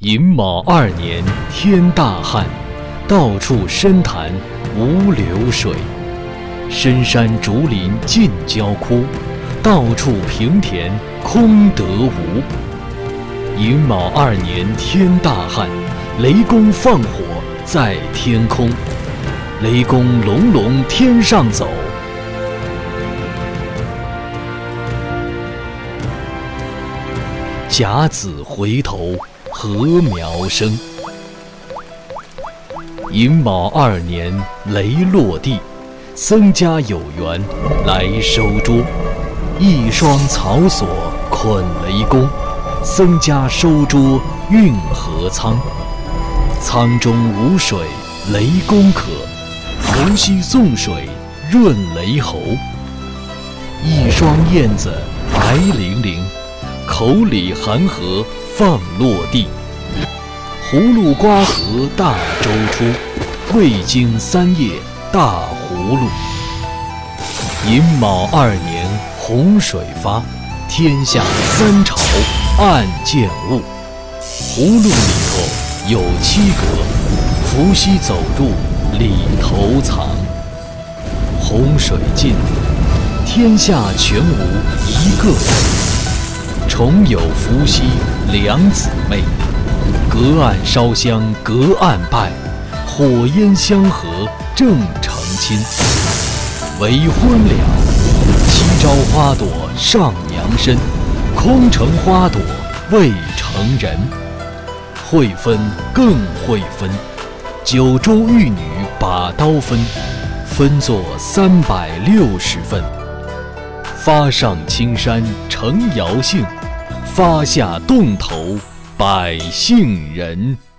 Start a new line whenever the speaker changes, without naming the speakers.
寅卯2年，天大旱，到处深潭无流水，深山竹林尽焦枯，到处平田空得无。寅卯2年，天大旱，雷公放火在天空，雷公隆隆天上走。甲子回头，禾苗生。寅卯2年，雷落地，僧家有缘来收捉。一双草索捆雷公，僧家收捉运河仓。仓中无水雷公渴，猴溪送水润雷喉。一双燕子白绫绫，口里含禾放落地。葫芦瓜禾大周出，未经3夜大葫芦。寅卯2年，洪水发，天下3朝暗见物。葫芦里头有7格，伏羲走入里头藏。洪水尽，天下全无一个人，重有伏羲2姊妹。隔岸烧香隔岸拜，火焰相合正成亲。为婚了，7朝花朵上娘身，空城花朵未成人。会分更会分，9州玉女把刀分，分作360份。发上青山成瑶杏，发下洞头百姓人。